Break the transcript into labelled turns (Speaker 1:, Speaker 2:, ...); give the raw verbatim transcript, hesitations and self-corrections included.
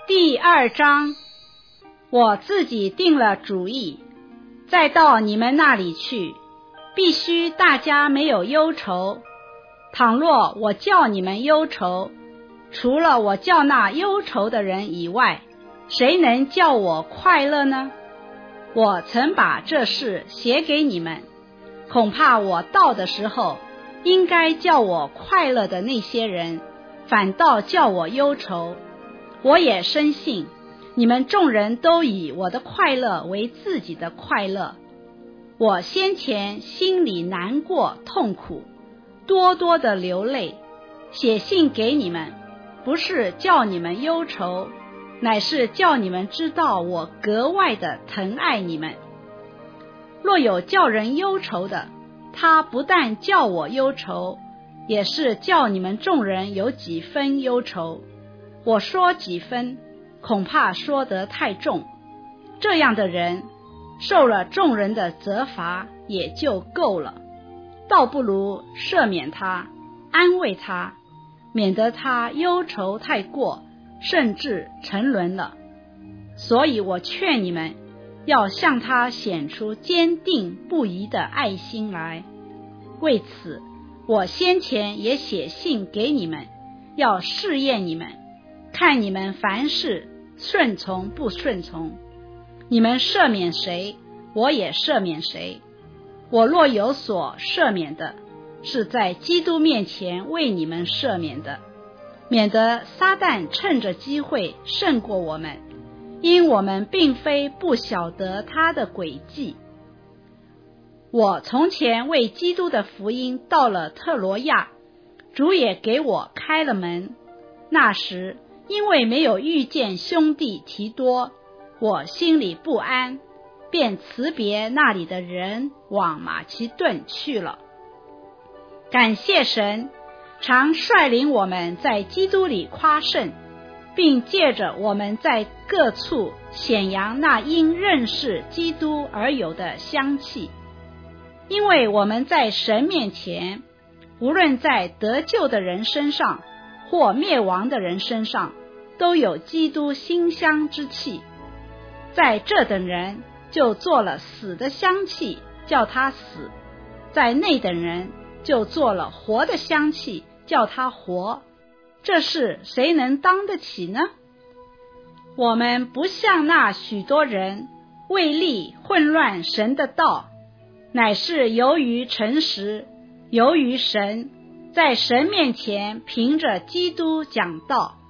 Speaker 1: 第二章，我自己定了主意，再到你们那里去，必须大家没有忧愁。倘若我叫你们忧愁，除了我叫那忧愁的人以外，谁能叫我快乐呢？我曾把这事写给你们，恐怕我到的时候，应该叫我快乐的那些人，反倒叫我忧愁。我也深信，你们众人都以我的快乐为自己的快乐。我先前心里难过痛苦，多多的流泪，写信给你们，不是叫你们忧愁，乃是叫你们知道我格外的疼爱你们。若有叫人忧愁的，他不但叫我忧愁，也是叫你们众人有几分忧愁。我说几分，恐怕说得太重，这样的人受了众人的责罚也就够了，倒不如赦免他，安慰他，免得他忧愁太过，甚至沉沦了。所以我劝你们要向他显出坚定不移的爱心来。为此，我先前也写信给你们，要试验你们，看你们凡事顺从不顺从。你们赦免谁，我也赦免谁。我若有所赦免的，是在基督面前为你们赦免的，免得撒旦趁着机会胜过我们，因我们并非不晓得他的诡计。我从前为基督的福音到了特罗亚，主也给我开了门。那时因为没有遇见兄弟提多，我心里不安，便辞别那里的人，往马其顿去了。感谢神，常率领我们在基督里夸胜，并借着我们在各处显扬那因认识基督而有的香气。因为我们在神面前，无论在得救的人身上或灭亡的人身上，都有基督馨香之气。在这等人就做了死的香气，叫他死；在那等人就做了活的香气，叫他活。这事谁能当得起呢？我们不像那许多人为利混乱神的道，乃是由于诚实，由于神，在神面前凭着基督讲道，